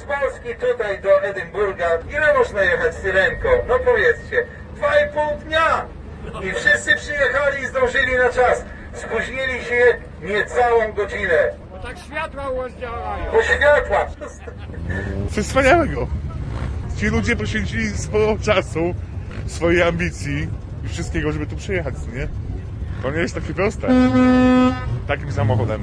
Polski tutaj do Edynburga, ile można jechać syrenką? No powiedzcie, 2,5 dnia! I wszyscy przyjechali i zdążyli na czas. Spóźnili się niecałą godzinę. Bo tak światła u was działają. Bo światła. Coś wspaniałego. Ci ludzie poświęcili sporo czasu, swojej ambicji i wszystkiego, żeby tu przyjechać, nie? To nie jest takie proste. Takim samochodem.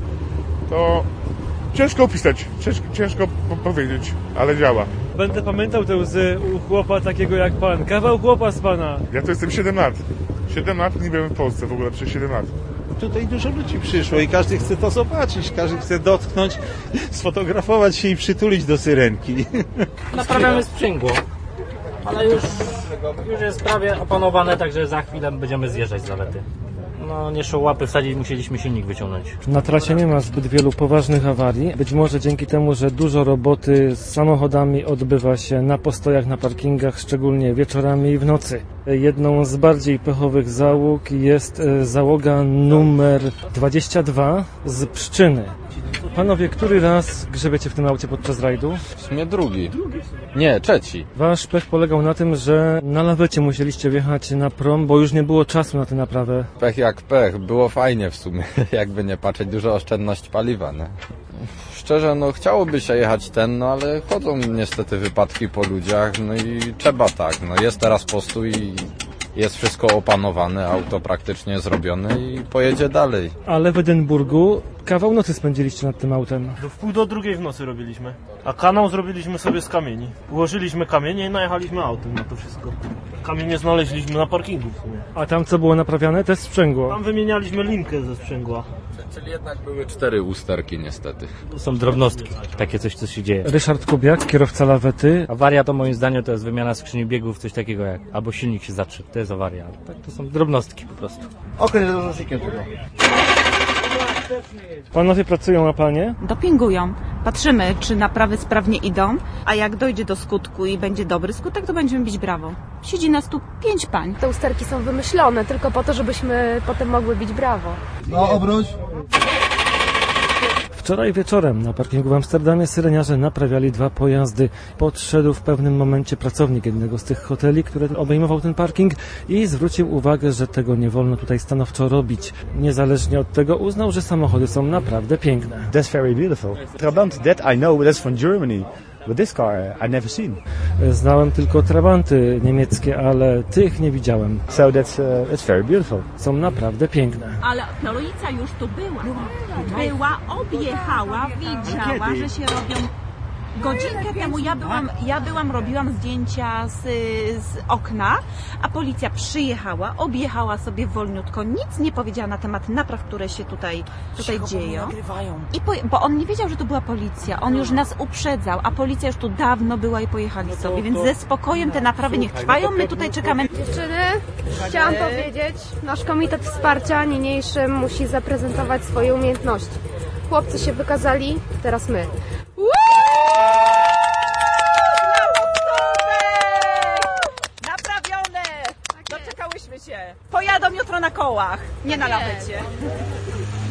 To ciężko opisać, ciężko powiedzieć, ale działa. Będę pamiętał te łzy u chłopa takiego jak pan. Kawał chłopa z pana. Ja to jestem 7 lat. 7 lat nie byłem w Polsce w ogóle przez 7 lat. Tutaj dużo ludzi przyszło i każdy chce to zobaczyć, każdy chce dotknąć, sfotografować się i przytulić do syrenki. Naprawiamy sprzęgło, ale już jest prawie opanowane, także za chwilę będziemy zjeżdżać z lawety. No nie szło łapy wsadzić, musieliśmy silnik wyciągnąć. Na trasie nie ma zbyt wielu poważnych awarii. Być może dzięki temu, że dużo roboty z samochodami odbywa się na postojach, na parkingach, szczególnie wieczorami i w nocy. Jedną z bardziej pechowych załóg jest załoga numer 22 z Pszczyny. Panowie, który raz grzebiecie w tym aucie podczas rajdu? W sumie drugi. Nie, trzeci. Wasz pech polegał na tym, że na lawecie musieliście wjechać na prom, bo już nie było czasu na tę naprawę. Pech jak pech. Było fajnie w sumie. Jakby nie patrzeć, duża oszczędność paliwa, nie? Szczerze, no chciałoby się jechać no ale chodzą niestety wypadki po ludziach, no i trzeba tak. No jest teraz postój i jest wszystko opanowane, auto praktycznie zrobione i pojedzie dalej. Ale w Edynburgu kawał nocy spędziliście nad tym autem. Do 1:30 w nocy robiliśmy, a kanał zrobiliśmy sobie z kamieni. Ułożyliśmy kamienie i najechaliśmy autem na to wszystko. Kamienie znaleźliśmy na parkingu w sumie. A tam co było naprawiane? To jest sprzęgło. Tam wymienialiśmy linkę ze sprzęgła. Czyli jednak były 4 usterki niestety. To są drobnostki, takie coś, co się dzieje. Ryszard Kubiak, kierowca lawety. Awaria to moim zdaniem to jest wymiana skrzyni biegów, coś takiego jak albo silnik się zatrze. To jest awaria. Tak, to są drobnostki po prostu. Okręt z rozrusznikiem tylko. Panowie pracują na planie? Dopingują. Patrzymy, czy naprawy sprawnie idą, a jak dojdzie do skutku i będzie dobry skutek, to będziemy bić brawo. Siedzi nas tu 5 pań. Te usterki są wymyślone tylko po to, żebyśmy potem mogły bić brawo. No, obróć. Wczoraj wieczorem na parkingu w Amsterdamie syreniarze naprawiali 2 pojazdy. Podszedł w pewnym momencie pracownik jednego z tych hoteli, który obejmował ten parking i zwrócił uwagę, że tego nie wolno tutaj stanowczo robić. Niezależnie od tego uznał, że samochody są naprawdę piękne. That's very beautiful. Trabant, that I know, that's from Germany. But this car I never seen. Znałem tylko trabanty niemieckie, ale tych nie widziałem. So that's very beautiful. Są naprawdę piękne. Ale policja już tu była, objechała, widziała, że się robią. Godzinkę temu robiłam zdjęcia z okna, a policja przyjechała, objechała sobie wolniutko, nic nie powiedziała na temat napraw, które się tutaj dzieją. Bo on nie wiedział, że to była policja, on już nas uprzedzał, a policja już tu dawno była i pojechali sobie, więc ze spokojem te naprawy niech trwają, my tutaj czekamy. Dziewczyny, chciałam powiedzieć, nasz komitet wsparcia niniejszym musi zaprezentować swoje umiejętności. Chłopcy się wykazali, teraz my. Naprawione! Doczekałyśmy się. Pojadą jutro na kołach, nie na lawecie.